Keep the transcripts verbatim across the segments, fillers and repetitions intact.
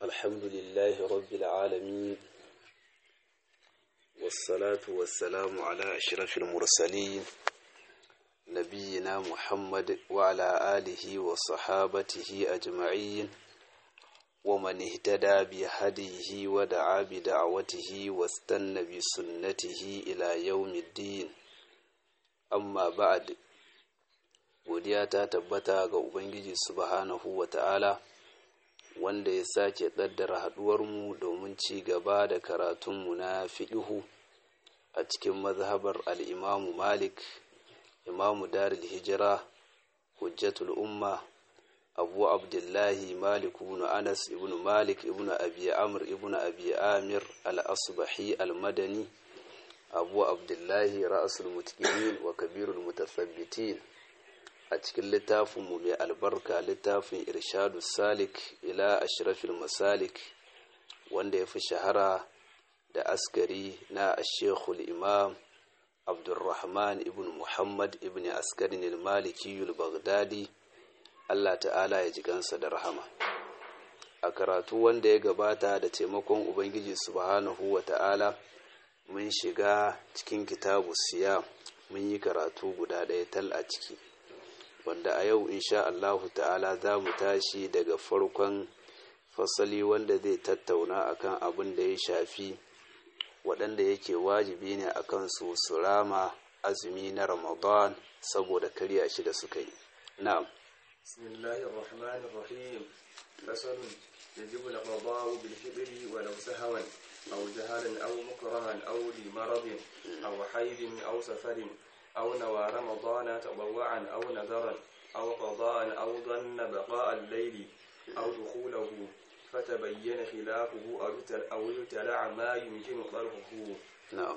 الحمد لله رب العالمين، والصلاة والسلام على أشرف المرسلين نبينا محمد وعلى آله وصحابته أجمعين، ومن اهتدى بهديه ودعا بدعوته واستنى بسنته إلى يوم الدين. أما بعد، godiya ta tabbata ga Ubangiji subhanahu wa ta'ala, wanda ya sake ƙaddara haɗuwarmu domin ci gaba da karatunmu na fiƙihu a cikin mazhabar al'imamu Malik, imamu Darul Hijira, hujjatul umma, Abu Abdullahi Malik ibn Anas ibn Malik ibn Abi Amr ibn Abi Amir al-Asbahi al-Madani, Abu Abdullahi ra'asul mutaqinin wa kabirul mutasabbitin. A cikin littafinmu mai albarka, littafin irshadu salik ila ashrafil masalik, wanda ya fi shahara da askari na ashekul imam abdurrahman ibn muhammad ibn askarin al-maliki al-baghdadi, Allah ta'ala ya ji kansa da rahama. A karatu wanda ya gabata da taimakon ubangiji subhanahu wa ta'ala, mun shiga cikin kitabu siyam, mun yi karatu guda ɗaya tal a ciki, wanda a yau insha Allahu ta'ala za mu tashi daga farkon fasali wanda zai tattauna akan abin da ya shafi waɗanda yake wajibi ne akan su su rama azumi na Ramadan saboda karya shi da suka yi. Na'am. Bismillahir Rahmanir Rahim. Fasalun yajibu al-qada'u bil fitri wa law sahawan aw jahalan aw mukrahan aw li maradin aw haydin aw safarin أو نوى رمضان تضوعا أو نذرا أو قضاء أو ظن بقاء الليل أو دخوله فتبين خلافه أو ابتلع ما يمكن طرحه. نعم.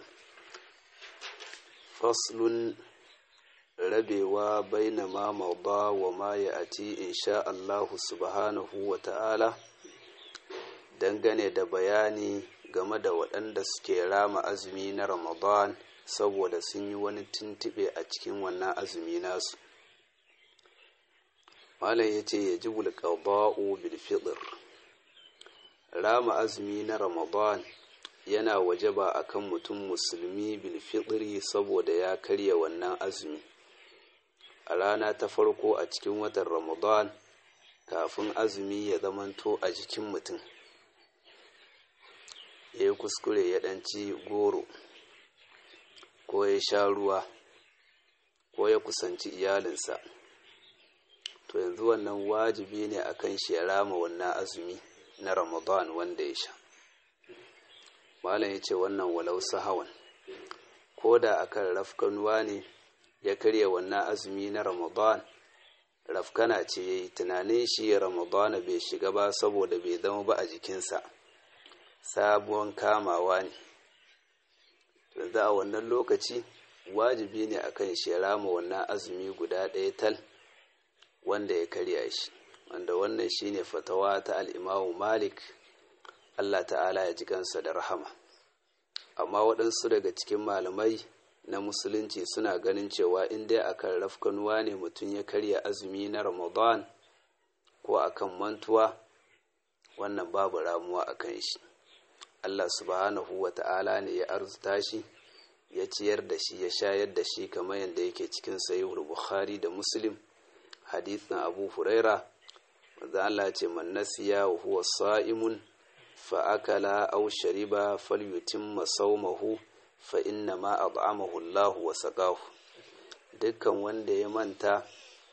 فصل rabewa baina ma mauda wa ma ya'ti insha Allah subhanahu wa ta'ala, dangane da bayani game da waɗanda suke rama azumi na Ramadan saboda sun yi wani tuntube a cikin wannan azumi nasu. Malam ya ce ya ji bulƙaɓa'u bilfiɗir, rama azumi na Ramadan yana wajaba a kan mutum musulmi bilfiɗiri saboda ya karya wannan azumi a rana ta farko a cikin watan Ramadan, kafin azumi ya zamanto a jikin mutum. Ya yi kuskure ya ɗanci goro, ko ya sha ruwa, ko ya kusanci iyalinsa, to yanzu wannan wajibi ne akan shi ya rama wannan azumi na Ramadan wanda ya sha. Malam ya ce wannan walau sahawan, ko da akan rafkanuwa ne ya karya wannan azumi na Ramadan, rafkana ce ya yi tunanin shi Ramadan bai shiga ba saboda bai zama ba a jikinsa, sabuwan kamawa ne. Yanzu a wannan lokaci wajibi ne akan shi ya rama wannan azumi guda ɗaya tal wanda ya karya shi, wanda wannan shine fatawa ta al-Imam Malik, Allah ta'ala ya ji kansa da rahama. Amma waɗansu daga cikin malamai na musulunci suna ganin cewa in dai akan rafkanuwa ne mutum ya karya azumi na Ramadan ko akan mantuwa, wannan babu ramuwa akan shi. Allah subhanahu wa ta'ala ne ya arzuta shi, ya ciyar da shi, ya shayar da shi, kamar yadda yake cikin sahihul Bukhari da Muslim, hadithin Abu Huraira, wanda Allah ce man nasiya wa huwa sa'imun fa akala aw shariba falyutimma sawmahu fa inna ma at'amahu Allah wa saqahu. Dukkan wanda ya manta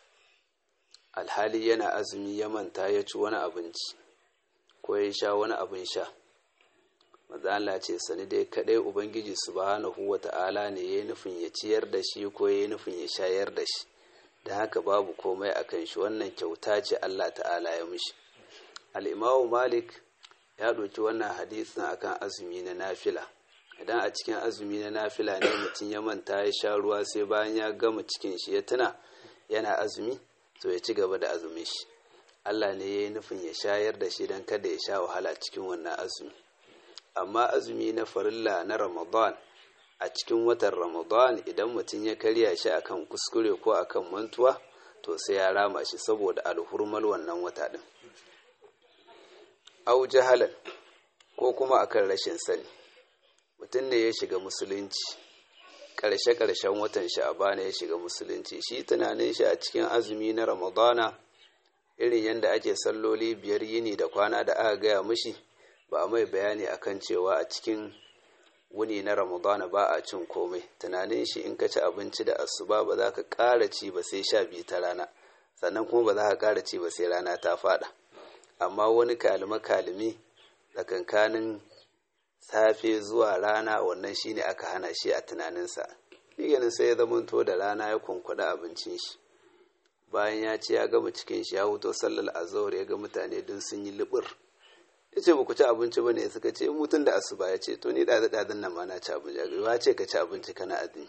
alhali yana azumi, ya manta ya ci wani abinci ko ya sha wani abin sha, maza Allah ce sani dai kadai Ubangiji subhanahu wa ta'ala ne ya yi nufin ya ciyar da shi ko ya yi nufin ya shayar da shi, da haka babu komai a kan shi, wannan kyauta ce Allah ta'ala ya mishi. Al'imamu Malik ya ɗauki wannan hadisin akan azumi na nafila. Idan a cikin azumi na nafila ne mutum ya manta ya sha ruwa sai bayan ya gama cikin shi ya tuna yana azumi, to ya ci gaba da azumin shi. Allah ne ya yi nufin ya shayar da shi don kada ya sha wahala cikin wannan azumi. Amma azumi na farilla na Ramadan, a cikin watan Ramadan idan mutum ya karya shi akan kuskure ko akan mantuwa, to sai ya rama shi saboda alhurmal wannan wata din. au jahalan ko kuma akan rashin sani. Mutum ne ya shiga musulunci ƙarshe-ƙarshen watan sha'abana ya shiga musulunci, shi tunanin shi a cikin azumi na ramadana irin yadda ake salloli biyar yini da kwana da aka gaya mishi, ba a mai bayani akan cewa a cikin wuni na ramadana ba a cin komai. Tunanin shi in ka ci abinci da asuba ba za ka ƙara ci ba sai sha biyu ta rana, sannan kuma ba za ka ƙara ci ba sai rana ta faɗa. Amma wani kalime-kalime tsakankanin safe zuwa rana, wannan shine aka hana shi a tunaninsa. Shiganin sai ya zamanto da rana ya kunkuɗa abincin shi, bayan ya ci ya gama cikin shi ya huto sallar azhar ya ga mutane duk sun yi libir, ya ce ba ku ci abinci ba ne? Suka ce mutum da asuba. Ya ce to ni ɗazu-ɗazun nan ma na ci abinci. Ya ce ka ci abinci kana azumi.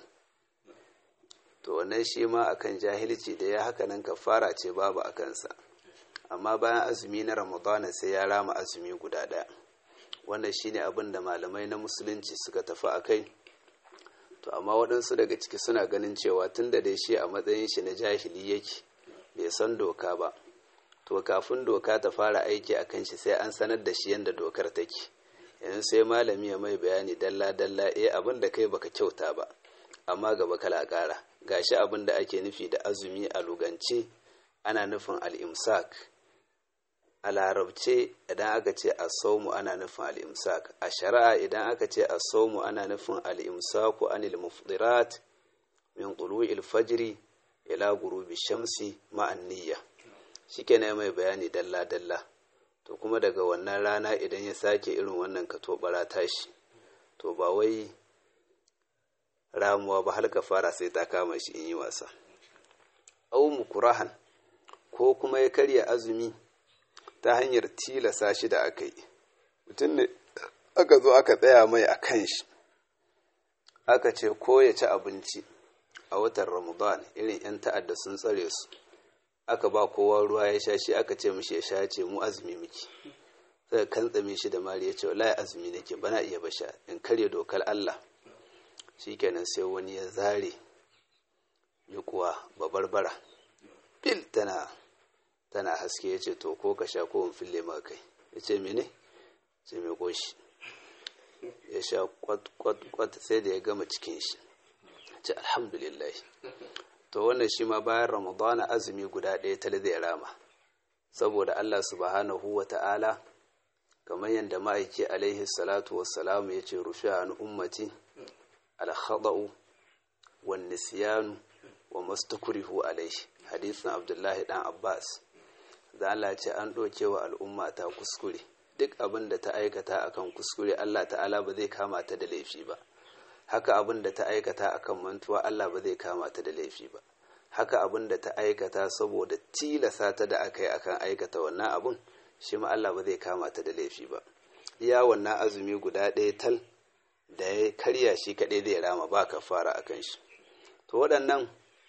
To wannan shi ma akan jahilci da ya haka nan kafara ce babu a kansa, amma bayan azumi na ramadana sai ya rama azumi guda ɗaya. Wannan shine abin da malamai na musulunci suka tafi a kai. To amma waɗansu daga ciki suna ganin cewa tun da dai shi a matsayin shi na jahili yake, bai san doka ba, to kafin doka ta fara aiki a kan shi sai an sanar da shi yadda dokar take. Yanzu sai malami ya mai bayani dalla-dalla, eh abin da kai baka kyauta ba, amma gaba kala ƙara. Gashi abin da ake nufi da azumi a lugance ana nufin al'imsak. A larabce idan aka ce as-sawmu ana nufin al-imsak. A shari'a idan aka ce as-sawmu ana nufin al-imsaku anil mufdirat min tulu'il fajri ila ghurubi shamsi ma'an niyya. Shikenan mai bayani dalla dalla. To kuma daga wannan rana idan ya sake irin wannan katobara tashi, to ba wai ramuwa ba, har kafara sai ta kama shi in yi wasa. Au mukurahan ko kuma ya karya azumi ta hanyar tilasa shi da aka yi. Mutum ne aka zo aka tsaya mai a kan shi, aka ce ko ya ci abinci a watan Ramadan, irin 'yan ta'adda sun tsare su, aka ba kowa ruwa ya sha, shi aka ce mishi ya sha, ya ce mu azumi miki. Sai kantsame shi da mari ya ce wallahi azumi nake bana iya basha, in karya dokar Allah. Shikenan sai wani ya zare yukuwa babarbara bil tana tana haske, ya ce to ko ka sha ko in fille maka kai. Ya ce mene? Ce mai goshi. Ya sha kwat-kwat sai da ya gama cikin shi. Ce alhamdulillah. To wannan shi ma bayan Ramadana azumi guda ɗaya ta zai rama, saboda Allah subhanahu wa ta'ala kamar yadda ma'aiki alaihi salatu wassalam ya ce rufi an ummati al-khada'u wan nisyanu wa mastakrihu alaihi. Hadisin Abdullahi dan Abbas. Da Allah ce an ɗauke wa al'umma ta kuskure, duk abin da ta aikata akan kuskure Allah ta'ala ba zai kama ta da laifi ba. Haka abin da ta aikata akan mantuwa Allah ba zai kama ta da laifi ba. Haka abin da ta aikata saboda tilasa ta da aka yi akan aikata wannan abin, shi ma Allah ba zai kama ta da laifi ba. Iya wannan azumi guda ɗaya tal da ya karya shi kaɗai zai rama, ba kafara akan shi. To waɗannan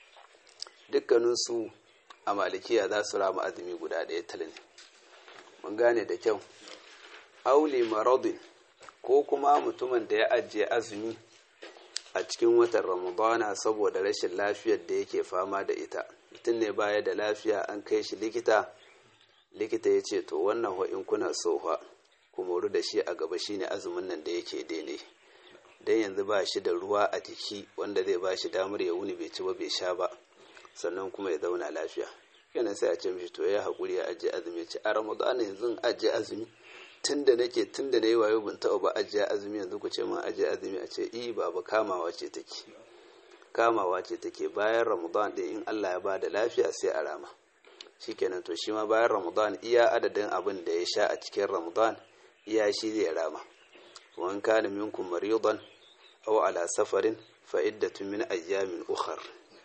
dukkaninsu a malikiya za su rama azumi guda ɗaya tal ne. Mun gane da kyau. Auli maradin ko kuma mutumin da ya ajiye azumi a cikin watan Ramadana saboda rashin lafiyar da yake fama da ita. Mutum ne baya da lafiya, an kai shi likita, likita ya ce to wannan wa in kuna so fa ku moru da shi a gaba shine azumin nan da yake daidai, dan yanzu ba shi da ruwa a jiki wanda zai ba shi damar ya wuni bai ci ba bai sha ba, sannan kuma ya zauna lafiya. Kenan sai a ce mishi to ya haƙuri ya ajiye azumi. Ya ce a Ramadana yanzu ajiye azumi tunda nake tunda nayi wayo ban taɓa ba ajiye azumi, yanzu ku ce mun ajiye azumi? A ce eh baba, kamawa ce take kamawa ce take bayan Ramadan din in Allah ya bada lafiya sai a rama. Shikenan to shi ma bayan Ramadan iya adadin abin da ya sha a cikin Ramadan iya shi zai rama. Wan kana minkum maridan aw ala safarin fa iddatun min ayyamin ukhra.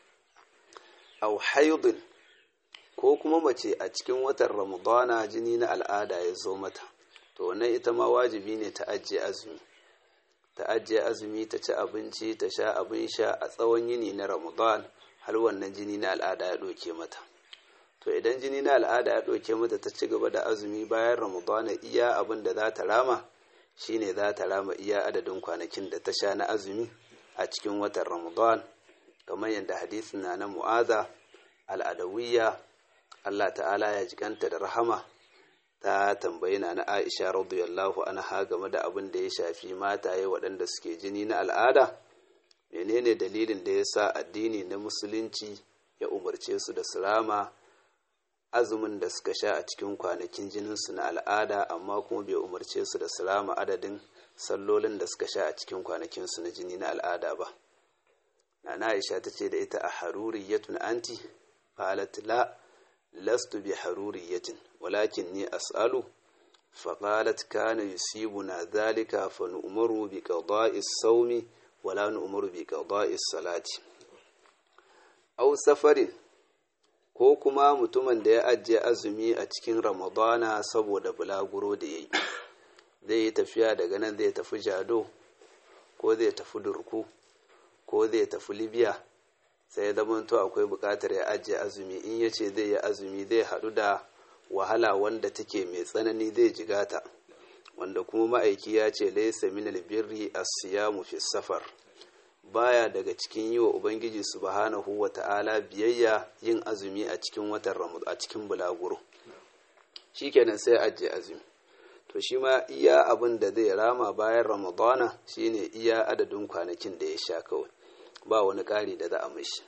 Aw haidun ko kuma mace a cikin watan Ramadana jini na al'ada ya zo mata, to wannan ita ma wajibi ne ta ajiye azumi. Ta ajiye azumi, ta ci abinci, ta sha abin sha a tsawon yini na Ramadan har wannan jini na al'ada ya ɗauke mata. To idan jini na al'ada ya ɗauke mata ta ci gaba da azumi bayan Ramadana, iya abin da za ta rama shine za ta rama iya adadin kwanakin da ta sha na azumi a cikin watan Ramadan, kamar yadda hadisin na na Mu'aza al-Adawiyya, Allah ta'ala ya jikanta da rahama, ta tambayi na Aisha radiyallahu anha game da abin da ya shafi mataye waɗanda suke jini na al'ada, menene dalilin da ya sa addini na musulunci ya umarce su da su rama azumin da suka sha a cikin kwanakin jininsu na al'ada, amma kuma bai umarce su da su rama adadin sallolin da suka sha a cikin kwanakinsu na jini na al'ada ba. na Aisha ta ce da ita, a haruriyatun anti? qalat la lastu bi haruriyatin walakinni as'alu. فقالت كان يصيبنا ذلك فنؤمر بقضاء الصوم ولا نؤمر بقضاء الصلاة. أو سفر ko kuma mutumin da ya ajiye azumi a cikin ramadana saboda bulaguro da ya yi, zai yi tafiya daga nan zai tafi jado ko zai tafi durku ko zai tafi libya, sai ya zamanto akwai bukatar ya ajiye azumi. in ya ce zai yi azumi zai haɗu da wahala wanda take mai tsanani, zai jigata, wanda kuma ma'aiki ya ce laysa minal birri as-siyamu fi safar, baya daga cikin yi wa ubangiji subhanahu wata'ala biyayya yin azumi a cikin watan ramadan a cikin bulaguro. Shikenan sai ajiye azumi, to shi ma iya abin da zai rama bayan ramadana shine iya adadin kwanakin da ya sha kawai, ba wani ƙari da za a mishi.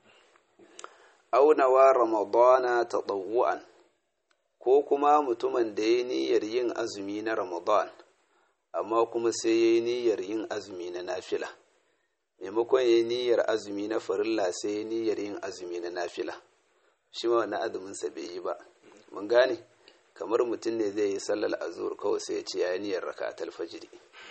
aunawa ramadana tatawu'an, ko kuma mutumin da ya niyyar yin azumi na Ramadan amma kuma sai ya yi niyyar yin azumi na nafila, maimakon ya yi niyyar azumi na farilla sai ya niyyar yin azumi na nafila, shi ma wannan azuminsa bai yi ba. mun gane, kamar mutum ne zai yi sallar azur kawai sai ya ce ya yi niyyar raka'atul fajiri,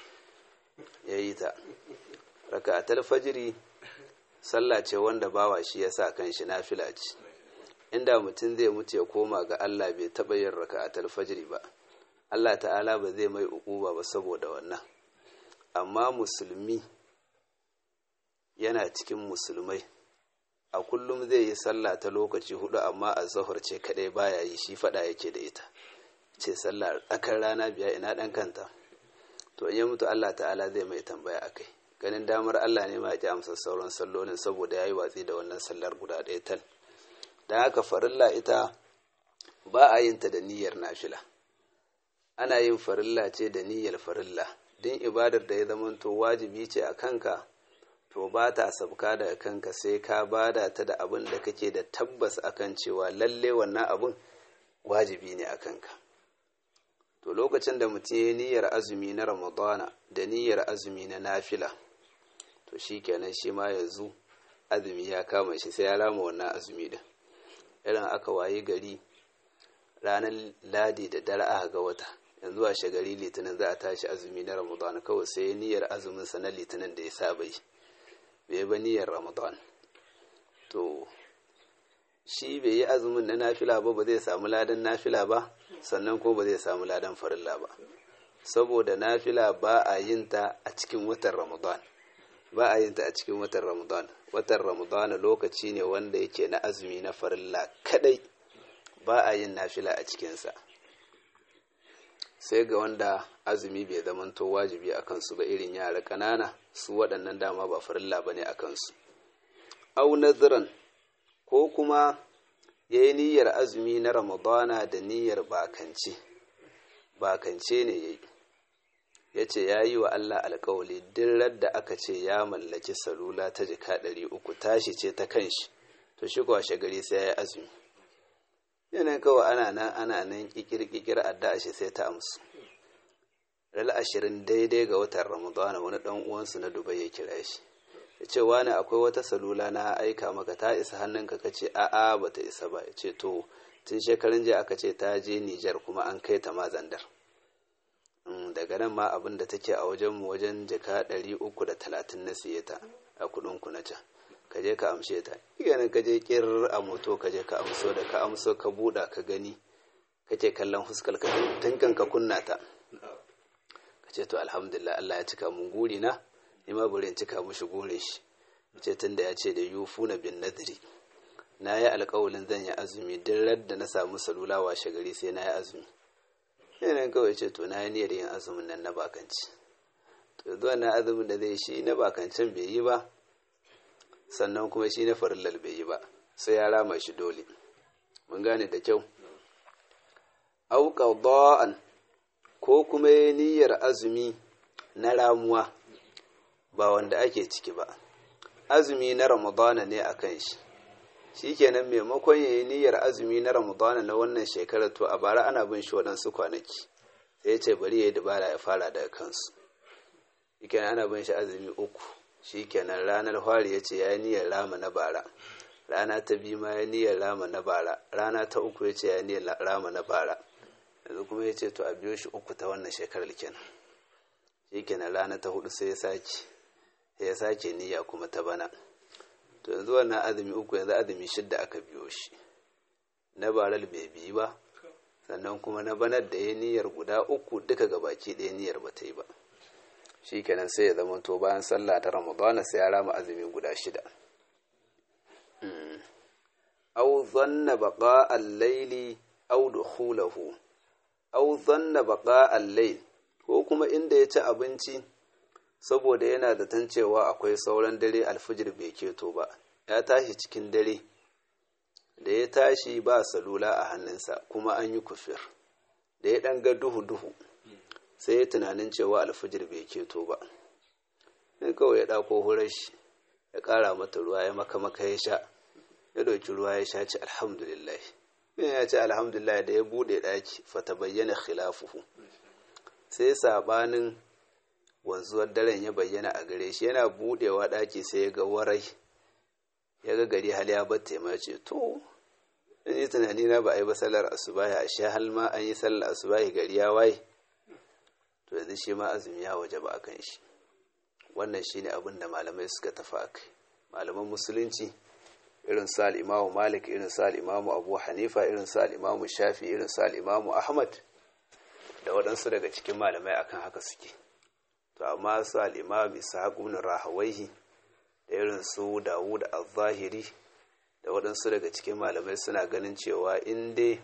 ya yi ta. raka'atul fajiri sallah ce wanda bawa shi ya sa kan shi nafila ce. inda mutum zai mutu ya koma ga Allah bai taɓa yin raka'atul fajri ba, Allah ta'ala ba zai mai uquba ba saboda wannan. amma musulmi yana cikin musulmai, a kullum zai yi sallah ta lokaci hudu, amma az-zuhr ce kadai baya yi, shi fada yake da ita, ce sallah tsakar rana biya ina dan kanta. to in ya mutu Allah ta'ala zai mai tambaya akai. ganin damar Allah ne ma ya ki amsa sauran sallolin saboda yayi watsi da wannan sallar guda ɗaya tal. da haka farilla ita ba a yin ta da niyyar nafila, ana yin farilla ce da niyyar farilla. din ibadar da ya zamanto wajibi ce a kanka, to ba ta sabka daga kanka sai ka bada ta da abin da kake da tabbas akan cewa lalle wannan abin wajibi ne a kanka. to lokacin da mutum ya niyyar azumi na ramadana da niyyar azumi na nafila, to shi kenan shi ma yanzu azumi ya kama shi, sai ya rama wannan azumi din. irin aka wayi gari ranar ladi da dare aka ga wata, yanzu a shagari litinin za a tashi azumi na ramadan, kawai sai ya niyyar azumin sa na litinin da ya saba yi, bai ba niyyar ramadan, to shi bai yi azumin na nafila ba, ba zai samu ladan nafila ba, sannan ko ba zai samu ladan farilla ba, saboda nafila ba a yin ta a cikin watan ramadan, ba a yin ta a cikin watan ramadan. watan ramadana lokaci ne wanda yake na azumi na farilla kadai, ba a yin nafila a cikinsa, sai ga wanda azumi bai zamanto wajibi a kansu ba, irin yara ƙanana, su waɗannan dama ba farilla ba ne a kansu. au naziran, ko kuma ya yi niyyar azumi na ramadana da niyyar bakance, bakance ne ya yi, ya ce ya yi wa Allah alkawali duk da aka ce ya mallaki salula ta jika ɗari uku tashi ce ta kanshi, to shi kuwa shagari sai ya yi azumi. yanayin kawai ana nan ana nan kikir-kikir addu'a shi sai ta amsu. ral ashirin daidai ga watan ramadana wani ɗan uwansu na Dubai ya kira shi, ya ce wani akwai wata salula na aika maka, ta isa hannunka? ka ce a'a ba ta isa ba. ya ce to tun shekarun jiya aka ce ta je Nijar kuma an kai ta mazandar, daga nan ma abin da take a wajenmu wajen jaka ɗari uku da talatin na siye ta a kuɗin ku na can, ka je ka amshe ta. ganin ka je kirar a moto ka je ka amso, da ka amso ka buɗa ka gani, kake kallon fuskar ka tunkan ka kunna ta, ka ce to alhamdulillah Allah ya cika mun guri na, ni ma bari in cika mushi gurin shi. ce tunda ya ce da yufuna bin nadri, na yi alƙawalin zan yi azumi duk da na samu salula washe gari sai na yi azumi. yanayin kawai ce to na yi niyyar yin azumin nan na bakanci, to zuwa na azumin da zai shi na bakancin bai yi ba, sannan kuma shi na farillal bai yi ba, sai ya rama shi dole. mun gane da kyau. au qada'an ko kuma yayi niyyar azumi na ramuwa ba wanda ake ciki ba, azumi na ramadana ne akan shi shikenan maimakon yayi niyyar azumi na ramadana na wannan shekarar to a bara ana bin shi waɗansu kwanaki sai ya ce bari yayi dabara ya fara daga kansu, shikenan ana bin shi azumi uku, shikenan ranar fari ya ce ya yi niyyar rama na bara, rana ta biyu ma ya niyyar rama na bara, rana ta uku ya ce ya niyyar rama na bara, yanzu kuma ya ce to a biyo shi uku ta wannan shekarar kenan, shikenan rana ta hudu sai ya sake ya sake niyya kuma ta bana, to yanzu wannan azumi uku yanzu azumi shidda aka biyo shi, na baral bai biyi ba sannan kuma na banar da ya niyyar guda uku duka gabaki ɗaya niyyar ba ta yi ba, shikenan sai ya zama to bayan sallah ta ramadana sai ya rama azumi guda shida. Au zanna baqa al-layli aw dukhulahu, au zanna baqa al-layl ko kuma inda ya ci abinci saboda yana da tancewa akwai sauran dare alfijir bai keto ba, ya tashi cikin dare da ya tashi ba salula a hannunsa kuma an yi kufir, da ya ɗan ga duhu-duhu sai ya tunanin cewa alfijir bai keto ba, sai kawai ya ɗako hurar shi ya ƙara mata ruwa ya maka maka ya sha, ya ɗauki ruwa ya sha ci alhamdulillah, ya ce alhamdulillah da ya buɗe ɗaki fata bayyana khilafuhu, sai sabanin wanzuwar daren ya bayyana a gare shi, yana buɗewa ɗaki sai ya ga warai, ya ga gari hal ya batte ma ce to in yi tunani na ba a yi ba sallar asubahi a sha hal ma an yi sallar asubahi gari ya waye, to yanzu shi ma azumi ya waje ba a kan shi. Wannan shi ne abin da malamai suka tafi a kai, malaman musulunci irin su al'imamu malik, irin su al'imamu abu hanifa, irin su al'imamu shafi, irin su al'imamu ahmad da waɗansu daga cikin malamai akan haka suke. To amma su al'imam ishaq ibn rahawaihi da irin su dawud al-zahiri da waɗansu daga cikin malamai suna ganin cewa in dai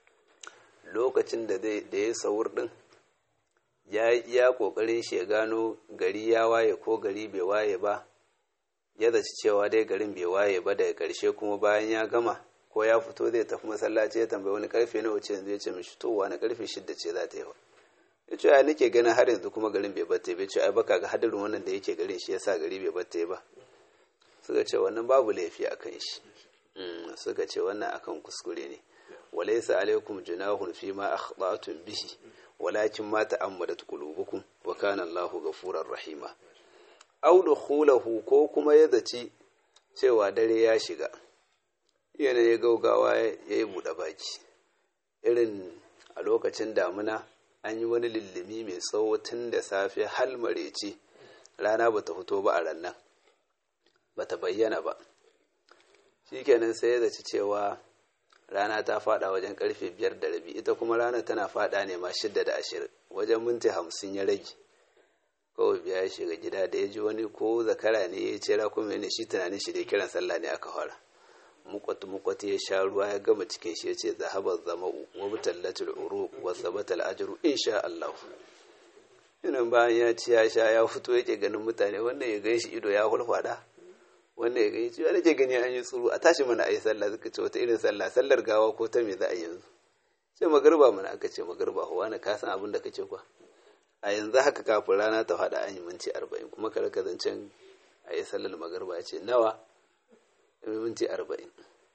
lokacin da ya sahur ɗin ya yi iya ƙoƙarin shi ya gano gari ya waye ko gari bai waye ba, ya zaci cewa dai garin bai waye ba, daga ƙarshe kuma bayan ya gama ko ya fito zai tafi masallaci ya tambayi wani karfe nawa ce yanzu, ya ce mishi to wani karfe shidda ce za ta yi wa, ya ce ai nake ganin har yanzu kuma garin bai batte bai ce ai baka ga hadarin wannan da yake garin shi yasa gari bai batte ba, suka ce wannan babu laifi akan shi, suka ce wannan akan kuskure ne, walaysa alaikum junahun fi ma akhta'tum bihi walakin ma ta'ammadat qulubukum wa kana Allahu ghafurur rahima. Aw dukhulahu ko kuma ya zaci cewa dare ya shiga, yana ya gaugawa yayi buɗe baki, irin a lokacin damuna an yi wani lullumi mai tsawo tun da safe hal mareci, rana bata fito ba a rannan bata bayyana ba, shikenan sai ya zaci cewa rana ta fada wajen karfe biyar da rabi, ita kuma rana tana fada ne ma shidda da ashirin, wajen minti hamsin ya rage, kawai biya ya shiga gida da ya ji wani ko zakara ne ya ce kuma ne shi tunanin shi dai kiran sallah ne aka fara, mukwatu mukwatu ya sha ruwa ya gama cikin shi ya ce zahabar zama'u wa butallatul uruq wa sabatal ajru insha Allah. Inan bayan ya ci ya sha ya fito yake ganin mutane, wanda ya gan shi ido ya hulfada, wanda ya gani cewa nake gani an yi tsuru a tashi mana ayi sallah, suka ce wata irin sallah, sallar gawa ko ta me za a yanzu, sai magarba mana, aka ce magarba ko wani ka san abin da kace kwa a yanzu haka kafin rana ta fada an yi minti arba'in kuma ka raka zancen ayi sallar magarba, ya ce nawa minti arba'in,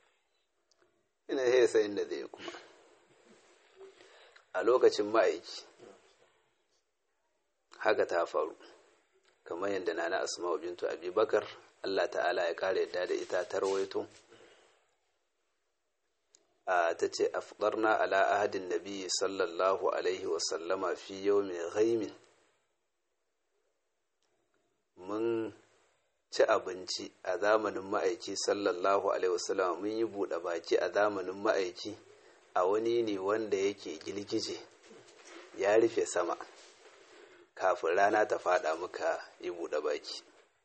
ina sai sayin da zai kuma a lokacin ma'aiki haka ta faru, kamar yadda nana asma'u bintu abi bakar Allah ta'ala ya kare yadda da ita ta rawaito, a ta ce afdarna ala ahadin nabi sallallahu alaihi wasallama fi yawmin ghaimin, mun ci abinci a zamanin ma'aiki sallallahu alaihi wasallama, mun yi buɗe baki a zamanin ma'aiki a wani ne wanda yake girgije ya rufe sama, kafin rana ta fada muka yi buɗe baki.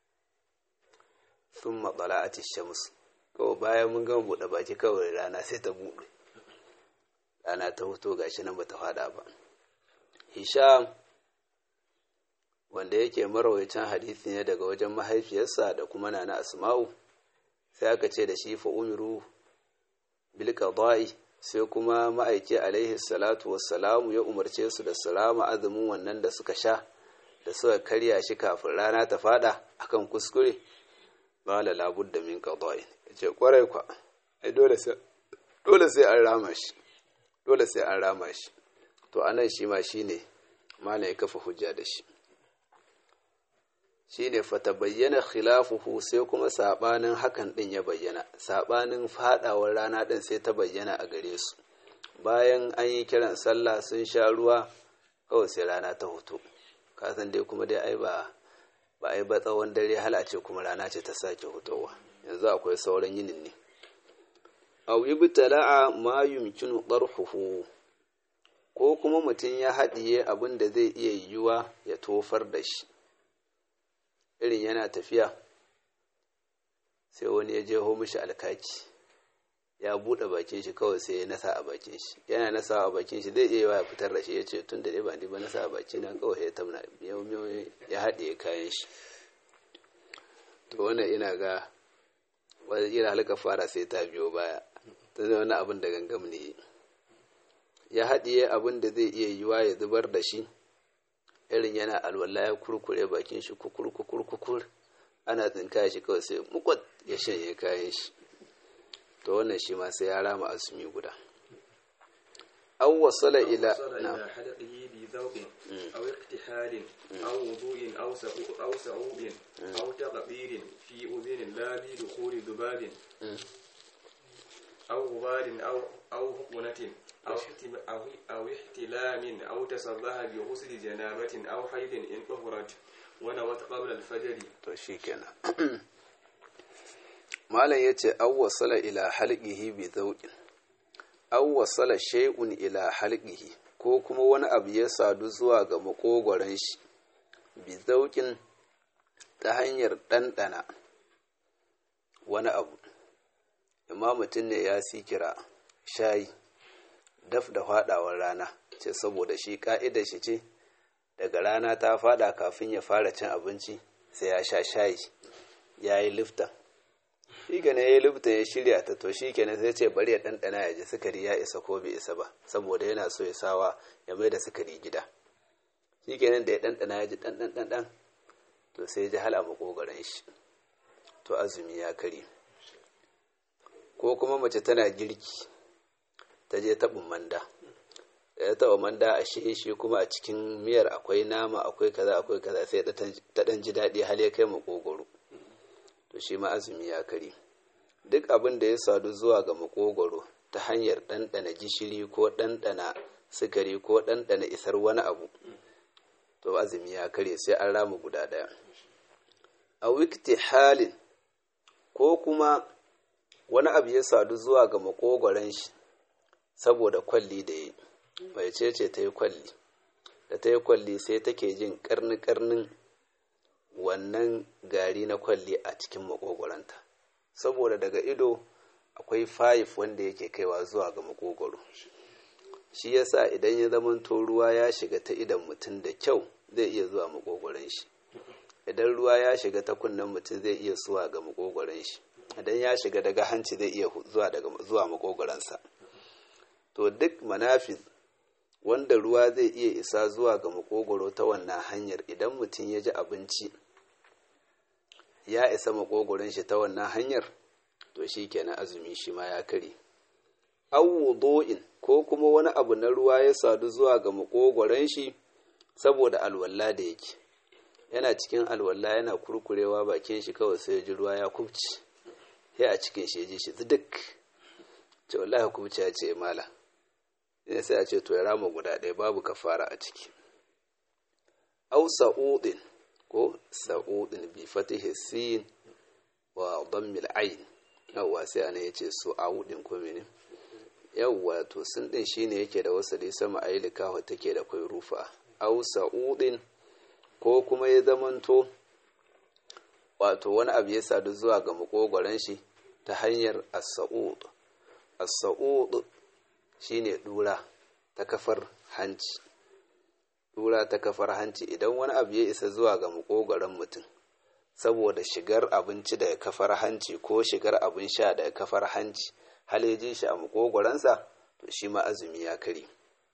Sun matsala a shams, kawai bayan mun gama buɗe baki kawai rana sai ta buɗe, rana ta hoto gashi nan ba ta fada ba. Hisham wanda yake marawaitan hadisi ne daga wajen mahaifiyarsa da kuma nana Asma'u, sai aka ce da shi fa umiru bil qada'i sai kuma ma'aiki alaihi salatu wassalamu ya umarce su da salama azumin wannan da suka sha da suka karya shi kafin rana ta fada akan kuskure qala la budda min qada'in yace kwarai kwa ai dole sai dole sai an rama shi dole sai an rama shi to anan shi ma shine malai ya kafa hujja da shi shine fatabayyana khilafuhu sai kuma sabanin hakan din ya bayyana sabanin fadawar rana din sai ta bayyana a gare su bayan an yi kiran sallah sun sha ruwa kawai sai rana ta hoto ka san dai kuma dai ai ba ba ai ba tsawon dare halace kuma rana ce ta sake hotowa yanzu akwai sauran yinin ne aw yubtala'a ma yumkinu darhuhu ko kuma mutum ya haɗiye abin da zai iya yiwuwa ya tofar da shi irin yana tafiya sai wani ya jeho mishi alkaki ya buɗe bakin shi kawai sai ya nasa a bakin shi yana nasa a bakin shi zai iya ya fitar da shi ya ce tun da dai ba ni ba nasa a bakin nan kawai ya tamna ya haɗiye kayan shi to wannan ina ga wani ira halka fara sai ta biyo baya ta zai wani abin da gangam ne ya haɗiye abin da zai iya yiwa ya zubar da shi irin yana alwala ya kurkure bakin shi kukur kukur kukur ana tsinka shi kawai sai mukwat ya shanye kayan shi to wannan shi ma sai ya rama asumi guda aw wasala ila na حلقه بذوق أو اقتحال أو وضوء أو سعود أو سعود أو تقبير في أذن لا بدخول ذباب أو غبار أو أو حقنة أو أو أو احتلام أو تصبح بغسل جنابة أو حيض إن طهرت ونوت قبل الفجر. to shikenan malam yace aw wasala ila halqihi bi zawqin aw wasala shay'un ila halqihi ko kuma wani abu ya sadu zuwa ga makogoron shi bi zawqin ta hanyar dandana wani abu amma mutum ne ya sikira shayi daf da fadawar rana ce saboda shi ka'idar shi ce daga rana ta fada kafin ya fara cin abinci sai ya sha shayi ya yi lifta shi gane ya yi lifta ya shirya ta to shi kenan sai ce bari ya ɗanɗana ya ji sukari ya isa ko bai isa ba saboda yana so ya sawa ya mai da sukari gida shi kenan da ya ɗanɗana ya ji ɗanɗan to sai ya ji hala makogaran shi to azumi ya kare ko kuma mace tana girki ta je taɓin manda da ya taɓa manda a shi shi kuma a cikin miyar akwai nama akwai kaza akwai kaza sai ta ɗan ji daɗi hal ya kai makogoro to shi ma azumi ya kare duk abin da ya sadu zuwa ga makogoro ta hanyar ɗanɗana gishiri ko ɗanɗana sukari ko ɗanɗana isar wani abu to azumi ya kare sai an rama guda ɗaya a wikti halin ko kuma wani abu ya sadu zuwa ga makogoron shi saboda kwalli da yi mai ce ta yi kwalli da ta yi kwalli sai take jin karni-karnin wannan gari na kwalli a cikin makogoranta saboda daga ido akwai fayif wanda yake kaiwa zuwa ga makogoro shi yasa idan ya zamanto ruwa ya shiga ta idan mutum da kyau zai iya zuwa makogoron shi idan ruwa ya shiga ta kunnen mutum zai iya zuwa ga makogoron shi idan ya shiga daga hanci zai iya zuwa daga zuwa makogoransa to duk manafis wanda ruwa zai iya isa zuwa ga makogoro ta wannan hanyar idan mutum ya ji abinci ya isa makogoron shi ta wannan hanyar to shi kenan azumi shi ma ya kare aw wudu'in ko kuma wani abu na ruwa ya sadu zuwa ga makogoron shi saboda alwala da yake yana cikin alwala yana kurkurewa bakin shi kawai sai ji ruwa ya kubci sai a cikin shi ji shi duk ce wallahi kubci ya ce mala ne sai a ce to ya rama guda ɗaya babu kafara a ciki aw sa'udin ko sa'udin bi fatihi sin wa dammil ayn yawa sai ana yace su'udin ko mene yawa to sun din shine yake da wasali sama aylika wa take da kai rufa aw sa'udin ko kuma ya zamanto wato wani abu ya sadu zuwa ga makogoron shi ta hanyar as-sa'ud as-sa'ud shine dura ta kafar hanci dura ta kafar hanci idan wani abu ya isa zuwa ga makogoron mutum saboda shigar abinci daga kafar hanci ko shigar abin sha daga kafar hanci halejin shi a makogoransa to shi ma azumi ya kare.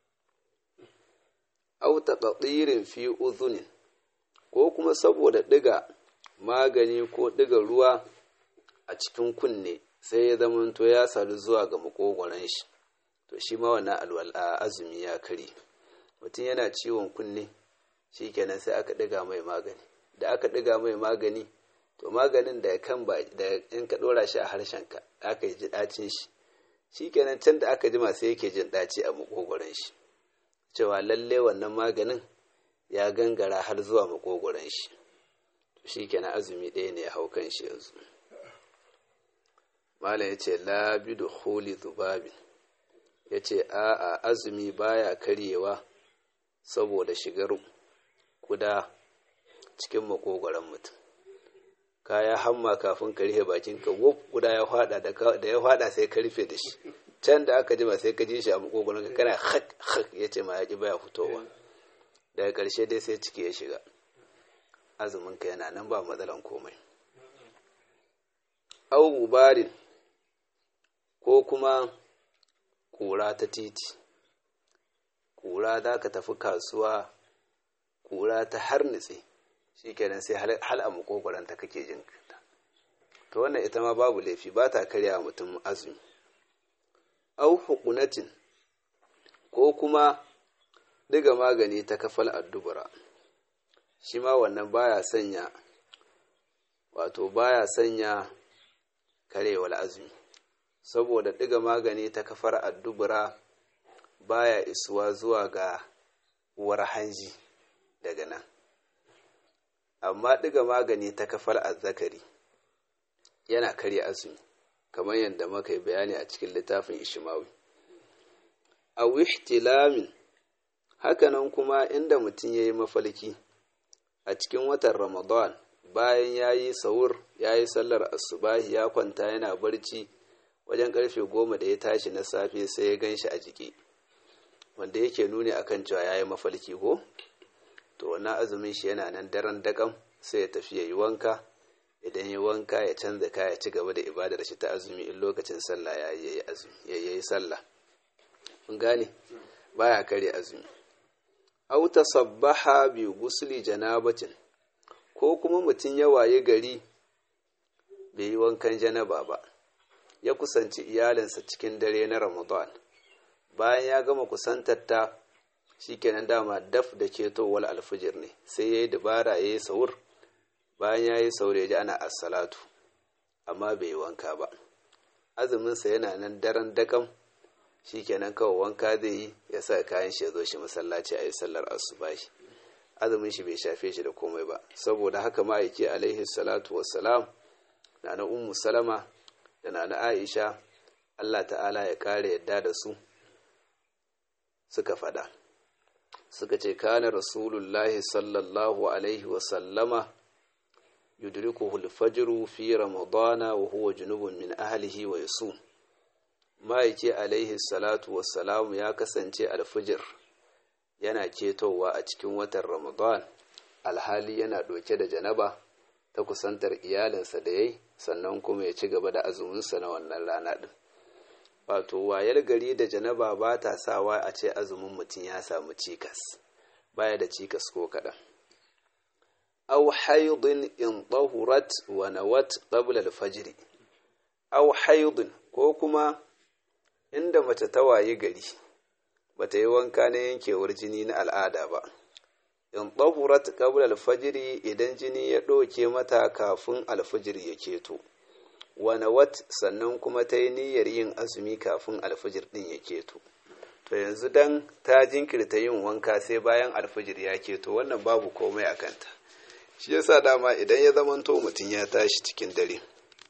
Au taqdirin fi udhunin, ko kuma saboda ɗiga magani ko ɗiga ruwa a cikin kunne sai ya zamanto ya sadu zuwa ga makogoron shi, to shi ma wannan alwala azumi ya kare. Mutum yana ciwon kunne shikenan sai aka ɗiga mai magani, da aka ɗiga mai magani to maganin da kan ba da in ka ɗora shi a harshenka aka ji ɗacin shi, shikenan can da aka jima sai yake jin ɗaci a makogoron shi, cewa lalle wannan maganin ya gangara har zuwa makogoron shi, to shikenan azumi ɗaya ne ya hau kan shi yanzu. Malam ya ce la bi dukhuli dhubabin, ya ce a'a azumi baya karyewa saboda shigar kuda cikin makogoron mutum. Kaya hamma kafin ka rufe bakinka wuf guda ya fada da ya fada sai ka rufe da shi, can da aka jima sai ka ji shi a makogoron ka kana hak hak, ya ce ma ya ki baya fitowa, daga ƙarshe dai sai ciki ya shiga, azumin ka yana nan ba matsalan komai. Au gubarin, ko kuma kura ta titi, kura za ka tafi kasuwa, kura ta harnitse shi kenan sai hal a makogwaranta kake jin ta, to wannan ita ma babu laifi, ba ta karya mutum azumi. Au hukunatin, ko kuma diga magani ta kafal addubura, shi ma wannan baya sanya wato baya sanya karewar azumi, saboda diga magani ta kafar addubura baya isuwa zuwa ga uwar hanji daga nan, amma diga magani ta kafar azzakari yana karya azumi, kamar yadda muka yi bayani a cikin littafin Ishmawi. Aw ihtilamin, hakanan kuma inda mutum yayi mafalki a cikin watan Ramadan bayan yayi sahur, yayi sallar asubahi, ya kwanta yana barci wajen karfe goma da ya tashi na safe sai ya ganshi a jiki, wanda yake nuni akan cewa yayi mafalki ko, to wannan azumin shi yana nan daren daƙam, sai ya tafi yayi wanka, idan ya wanka ya canza kaya, ci gaba da ibadar shi ta azumi, in lokacin sallah ya yi azumi yayi sallah. Mun gane, baya kare azumi. Aw tasabbaha bi ghusli janabatin, ko kuma mutum ya waye gari bai yi wankan janaba ba, ya kusanci iyalinsa cikin dare na Ramadan, bayan ya gama kusantar ta shikenan dama daf da ketowar alfijir ne, sai yayi dabara yayi sahur, bayan yayi sahur ya ji ana as-salatu amma bai yi wanka ba, azumin sa yana nan daren dakam, shikenan kawai wanka zai yi ya sa kayan shi ya zo shi masallaci ayi sallar asubahi, azumin shi bai shafe shi da komai ba. Saboda haka ma yake alaihi salatu wassalam, na na ummu salama da na na aisha, Allah ta'ala ya kare yadda da su, suka fada suka ce kana rasulullahi sallallahu alaihi wasallama yudrikuhu al-fajru fi ramadana wa huwa junubun min ahlihi wa yasum. Ma'aiki alaihi salatu wassalamu ya kasance alfijir yana ketowa a cikin watan Ramadan, alhali yana ɗauke da janaba ta kusantar iyalinsa da yayi, sannan kuma ya ci gaba da azuminsa na wannan rana ɗin. Wato wayar gari da janaba ba ta sawa a ce azumin mutum ya samu cikas, baya da cikas ko kaɗan. Aw haidin in tahurat wa nawat qabla al-fajr, aw haidin, ko kuma inda mace ta waye gari bata yi wanka na yankewar jini na al'ada ba, in tahurat qabla al-fajr, idan jini ya ɗauke mata kafin al-fajr ya keto, wa nawat, sannan kuma ta yi niyyar yin azumi kafin al-fajr din ya keto, to yanzu dan ta jinkirta yin wanka sai bayan al-fajr ya keto, wannan babu komai a kanta. Shi yasa dama idan ya zamanto mutum ya tashi cikin dare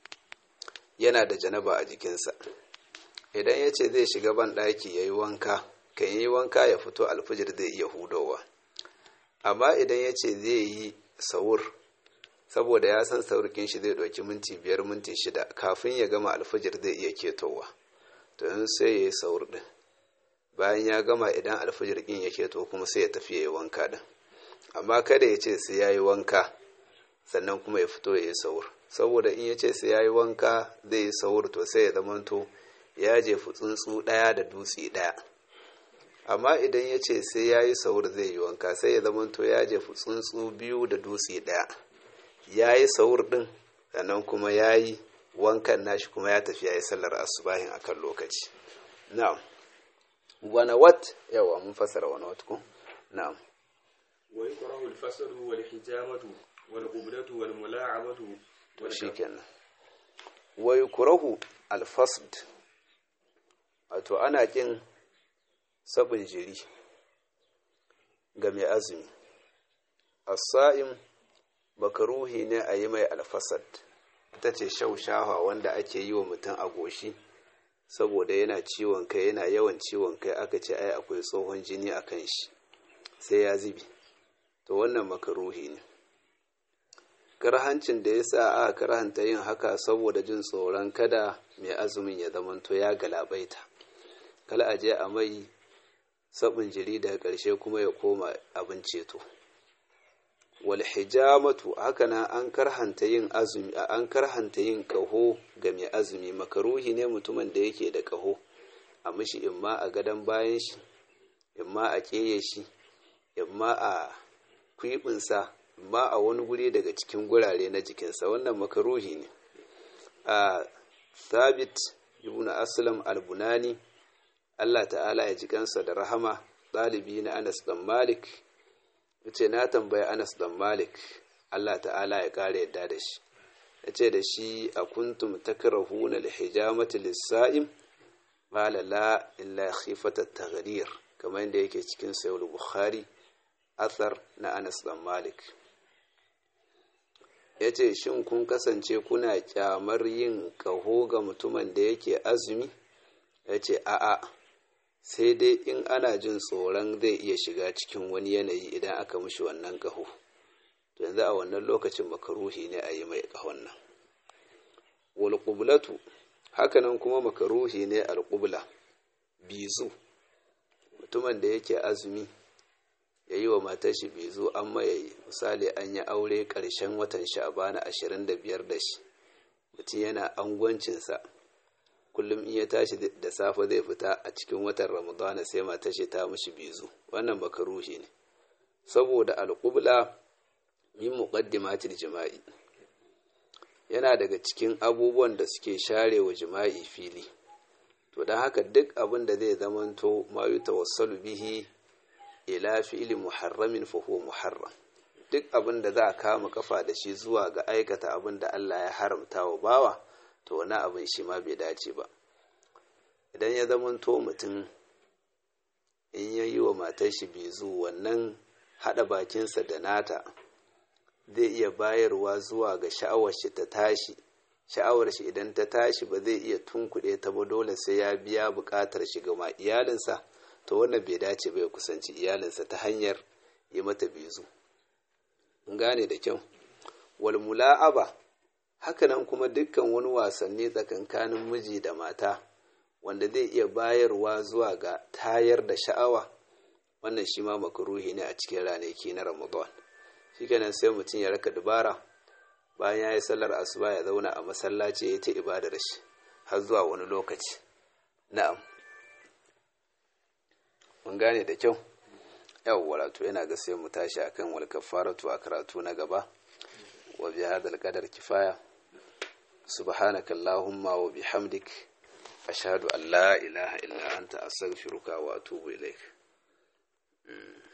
yana da janaba a jikinsa, idan ya ce zai shiga ban ɗaki ya yi wanka, kan yi wanka ya fito alfijir zai iya hudowa. Amma idan ya ce zai yi sahur, saboda ya san sahurkin shi zai ɗauki minti biyar minti shida kafin ya gama alfijir zai iya ketowa, to yanzu sai ya yi sahur ɗin, bayan ya gama idan alfijir ɗin ya keto kuma sai ya tafi ya yi wanka ɗin. Amma kada ya ce sai ya yi wanka sannan kuma ya fito ya yi sahur, saboda in ya ce sai ya yi wanka zai yi sahur to sai ya zamanto ya jefi tsuntsu ɗaya da dutse ɗaya. Amma idan ya ce sai ya yi sahur zai yi wanka, sai ya zamanto ya jefi tsuntsu biyu da dutse ɗaya, ya yi sahur ɗin sannan kuma ya yi wankan nashi kuma ya tafi ya yi sallar asubahin akan lokaci. Na'am. Wani wat yawa mun fasara wani wat ko? Na'am. wa yukrahu al-fasl wal hijamatu wal qiblatu wal mula'amatu wal shikenan. Wa yukrahu al-fasd, wato ana kin sabin jiri ga mai azumi. As-sa'im bakaruhi ne a yi mai alfasad, ita ce shaushawa wanda ake yi wa mutum a goshi saboda yana ciwon kai, yana yawan ciwon kai, aka ce ai akwai tsohon jini a kan shi sai ya zibi, to wannan makaruhi ne. Karhancin da ya sa aka karhanta yin haka saboda jin tsoron kada mai azumin ya zamanto ya galabaita, kala a je a mai sabin jiri daga ƙarshe kuma ya koma abin ceto. Wal hijamatu, haka nan an karhanta yin azumi, an karhanta yin kaho ga mai azumi. Makaruhi ne mutumin da yake da kaho a mishi imma a gadon bayan shi, imma a keye shi, imma a kwibinsa, imma a wani guri daga cikin gurare na jikinsa, wannan makaruhi ne. A Thabit ibn Aslam al-Bunani, Allah ta'ala ya ji kansa da rahama, ɗalibi na Anas dan Malik, yace na tambayi Anas dan Malik, Allah ta'ala ya kare yadda da shi, yace da shi a kuntum takrahuna al-hijamati lis-sa'im, qala la illa khifata at-taghrir, kamar yadda yake cikin Sahih Bukhari, athar na Anas dan Malik. Yace shin kun kasance kuna kyamar yin kaho ga mutumin da yake azumi? Yace a'a, sai dai in ana jin tsoron zai iya shiga cikin wani yanayi idan aka mishi wannan kaho, to yanzu a wannan lokacin makaruhi ne a yi mai kahon nan. Wal qiblatu, hakanan kuma makaruhi ne al qibla, bizu, mutumin da yake azumi ya yi wa matar shi bizu, amma ya yi misali an yi aure ƙarshen watan sha'bana ashirin da biyar da shi, mutum yana angwancinsa, kullum in ya tashi da safe zai fita a cikin watan ramadana sai matar shi ta mishi bizu, wannan makaruhi ne saboda al-qibla min muqaddimatil jima'i, yana daga cikin abubuwan da suke share wa jima'i fili. To dan haka duk abin da zai zamanto ma yutawassalu bihi ila fi'li muharramin fa huwa muharram, duk abin da za a kama kafa da shi zuwa ga aikata abin da Allah ya haramta wa bawa, to wani abin shi ma bai dace ba. Idan ya zamanto mutum in ya yi wa matar shi bizu, wannan haɗa bakinsa da nata zai iya bayarwa zuwa ga sha'awar shi ta tashi, sha'awar shi idan ta tashi ba zai iya tunkuɗe ta ba, dole sai ya biya buƙatar shi ga ma iyalinsa, to wannan bai dace ba ya kusanci iyalinsa ta hanyar yi mata bizu. Mun gane da kyau. Wal mula'aba, hakanan kuma dukkan wani wasanni tsakankanin miji da mata wanda zai iya bayarwa zuwa ga tayar da sha'awa, wannan shi ma makaruhi ne a cikin ranaki na Ramadan. Shikenan sai mutum ya raka dubara, bayan ya yi sallar asuba ya zauna a masallaci ya yi ta ibadar shi har zuwa wani lokaci. Na'am, mun gane da kyau. Yawwa, wato yana ga sai mu tashi akan wal kafaratu a karatu na gaba. Wa bi hadal qadar kifaya. Subhanaka Allahumma wa bihamdik, ashhadu an la ilaha illa anta astaghfiruka wa atubu ilaik.